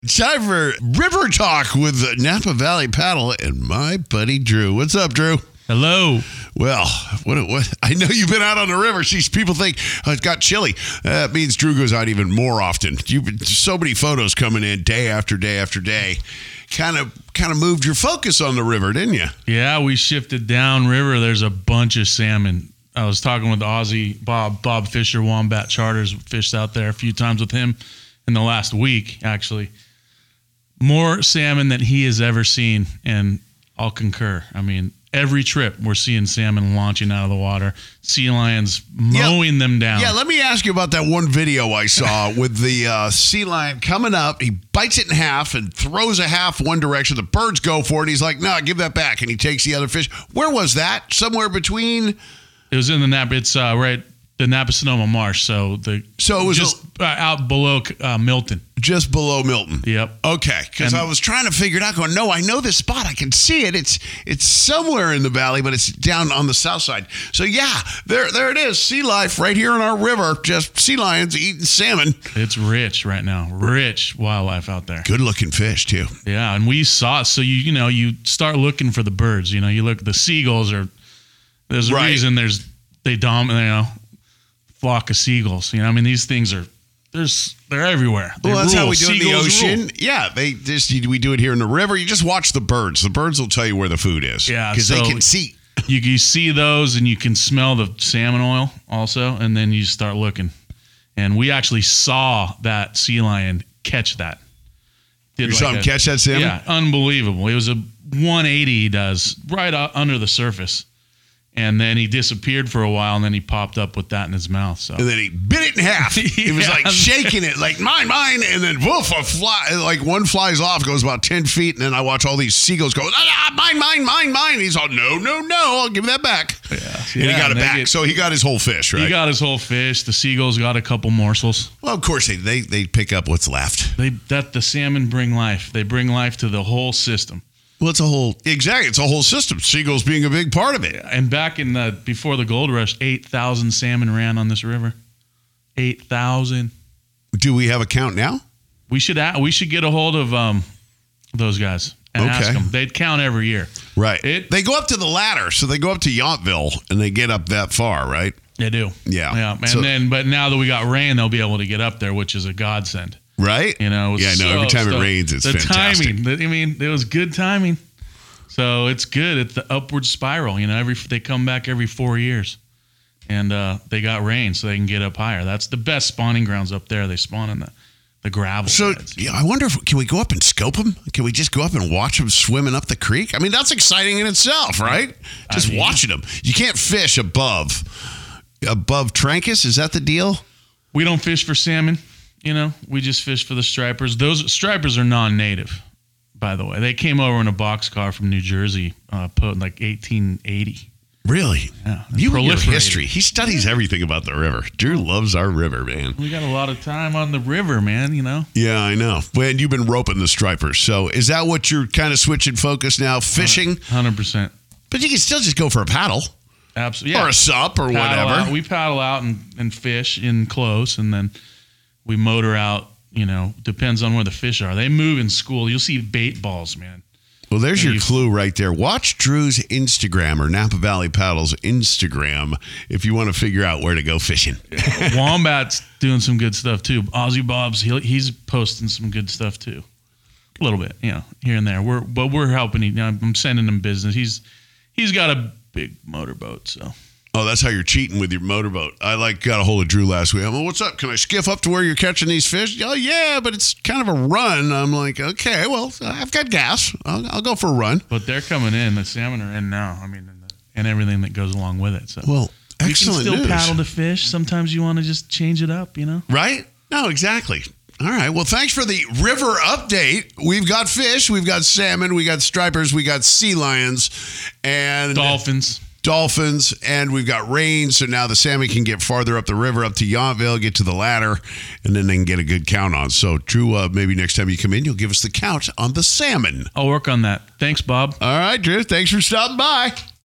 It's time for River Talk with Napa Valley Paddle and my buddy Drew. What's up, Drew? Hello. Well, what? I know you've been out on the river. See, people think it got chilly. That means Drew goes out even more often. You've been so many photos coming in day after day after day. Kind of moved your focus on the river, didn't you? Yeah, we shifted downriver. There's a bunch of salmon. I was talking with Aussie Bob Fisher, Wombat Charters. Fished out there a few times with him in the last week, actually. More salmon than he has ever seen, and I'll concur. I mean, every trip we're seeing salmon launching out of the water, sea lions mowing them down. Yeah, let me ask you about that one video I saw with the sea lion coming up. He bites it in half and throws a half one direction. The birds go for it. He's like, no, give that back. And he takes the other fish. Where was that? Somewhere between? It was in the Napa. It's right the Napa-Sonoma Marsh. So it was just out below Milton. Just below Milton. Yep. Okay, because I was trying to figure it out. Going, no, I know this spot. I can see it. It's somewhere in the valley, but it's down on the south side. So yeah, there it is. Sea life right here in our river. Just sea lions eating salmon. It's rich right now. Rich wildlife out there. Good looking fish too. Yeah, and we saw it. So you start looking for the birds. You look at the seagulls. There's a reason they dominate. Flock of seagulls. I mean, these things they're everywhere. Well, that's how we do it in the ocean. Yeah, we do it here in the river. You just watch the birds. The birds will tell you where the food is. Yeah, because they can see. You see those, and you can smell the salmon oil also, and then you start looking. And we actually saw that sea lion catch that. You saw him catch that salmon? Yeah, unbelievable. It was a 180 he does right under the surface. And then he disappeared for a while, and then he popped up with that in his mouth. So. And then he bit it in half. He was like shaking it, like mine, and then woof, one flies off, goes about 10 feet, and then I watch all these seagulls go, mine. He's all, no, I'll give that back. Yeah. And he got it back. So he got his whole fish, right? He got his whole fish. The seagulls got a couple morsels. Well, of course, they pick up what's left. The salmon bring life. They bring life to the whole system. Well, it's a whole system. Seagulls being a big part of it. And back in before the gold rush, 8,000 salmon ran on this river. 8,000. Do we have a count now? We should get a hold of those guys and ask them. They'd count every year. Right. They go up to the ladder, so they go up to Yountville and they get up that far, right? They do. Yeah. And but now that we got rain, they'll be able to get up there, which is a godsend. Right? Every time it rains, it's fantastic. The timing, it was good timing. So it's good. It's the upward spiral. They come back every 4 years. And they got rain, so they can get up higher. That's the best spawning grounds up there. They spawn in the gravel. So beds. I wonder can we go up and scope them? Can we just go up and watch them swimming up the creek? I mean, that's exciting in itself, right? Just watching them. You can't fish above Trancas. Is that the deal? We don't fish for salmon. We just fish for the stripers. Those stripers are non-native, by the way. They came over in a boxcar from New Jersey, put in like 1880. Really? Yeah. You and your history. He studies everything about the river. Drew loves our river, man. We got a lot of time on the river, man, Yeah, I know. And you've been roping the stripers. So is that what you're kind of switching focus now, fishing? 100%. But you can still just go for a paddle. Absolutely. Yeah. Or a sup or whatever. We paddle out and fish in close, and then we motor out, depends on where the fish are. They move in school. You'll see bait balls, man. Well, there's your clue right there. Watch Drew's Instagram or Napa Valley Paddle's Instagram if you want to figure out where to go fishing. Wombat's doing some good stuff too. Aussie Bob's, he's posting some good stuff too. A little bit, here and there. We're helping him. I'm sending him business. He's got a big motorboat, so. Oh, that's how you're cheating with your motorboat. I got a hold of Drew last week. I'm like, what's up? Can I skiff up to where you're catching these fish? Oh, yeah, but it's kind of a run. I'm like, okay, well, I've got gas. I'll go for a run. But they're coming in. The salmon are in now. I mean, and everything that goes along with it. So, well, excellent news. You can still news. paddle to fish. Sometimes you want to just change it up, Right? No, exactly. All right. Well, thanks for the river update. We've got fish. We've got salmon. We got stripers. We got sea lions. And dolphins, and we've got rain, so now the salmon can get farther up the river, up to Yountville, get to the ladder, and then they can get a good count on. So, Drew, maybe next time you come in, you'll give us the count on the salmon. I'll work on that. Thanks, Bob. All right, Drew, thanks for stopping by.